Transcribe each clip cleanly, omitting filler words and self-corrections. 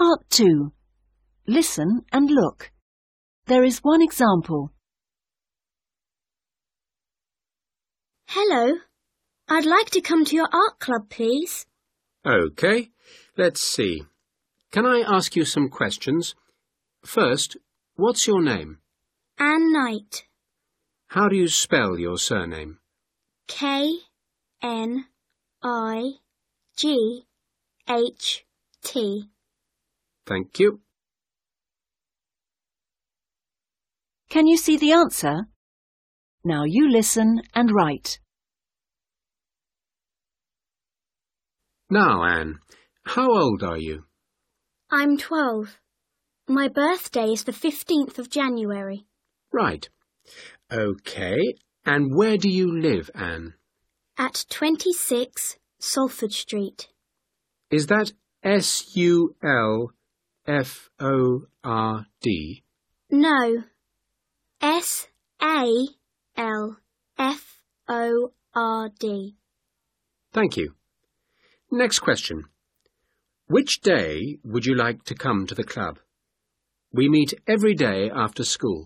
Part 2. Listen and look. There is one example. Hello. I'd like to come to your art club, please. OK, let's see. Can I ask you some questions? First, what's your name? Anne Knight. How do you spell your surname? K-N-I-G-H-T. Thank you. Can you see the answer? Now you listen and write. Now, Anne, how old are you? I'm 12. My birthday is the 15th of January. Right. OK, and where do you live, Anne? At 26 Salford Street. Is that S-U-L-F-O-R-D? No. S-A-L-F-O-R-D. Thank you. Next question. Which day would you like to come to the club? We meet every day after school.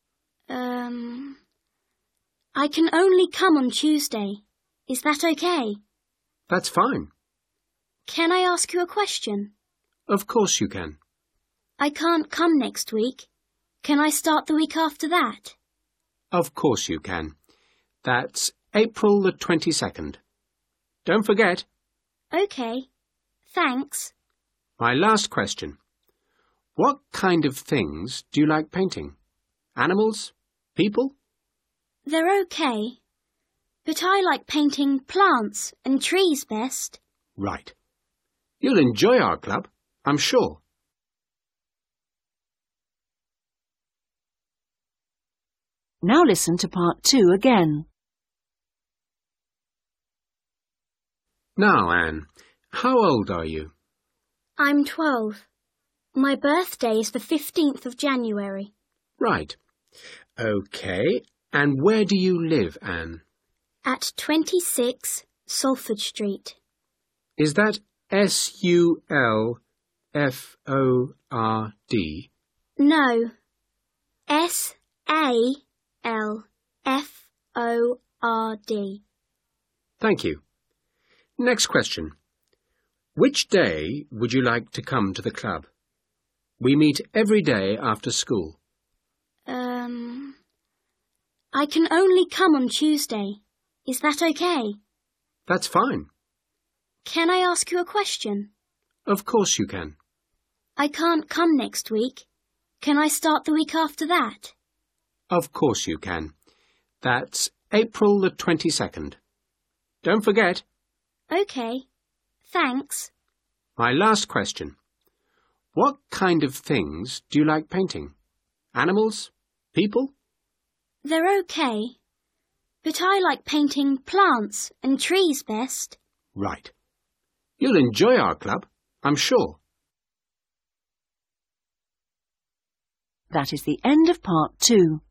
I can only come on Tuesday. Is that okay? That's fine. Can I ask you a question? Of course you can. I can't come next week. Can I start the week after that? Of course you can. That's April the 22nd. Don't forget. OK. Thanks. My last question. What kind of things do you like painting? Animals? People? They're OK. But I like painting plants and trees best. Right. You'll enjoy our club, I'm sure. Now listen to Part 2 again. Now, Anne, how old are you? I'm 12. My birthday is the 15th of January. Right. OK, and where do you live, Anne? At 26 Salford Street. Is that S-U-L-F-O-R-D? No. S-A-L-F-O-R-D. Thank you. Next question. Which day would you like to come to the club? We meet every day after school. I can only come on Tuesday. Is that okay? That's fine. Can I ask you a question? Of course you can. I can't come next week. Can I start the week after that? Of course you can. That's April the 22nd. Don't forget. OK. Thanks. My last question. What kind of things do you like painting? Animals? People? They're OK. But I like painting plants and trees best. Right. You'll enjoy our club, I'm sure. That is the end of Part 2.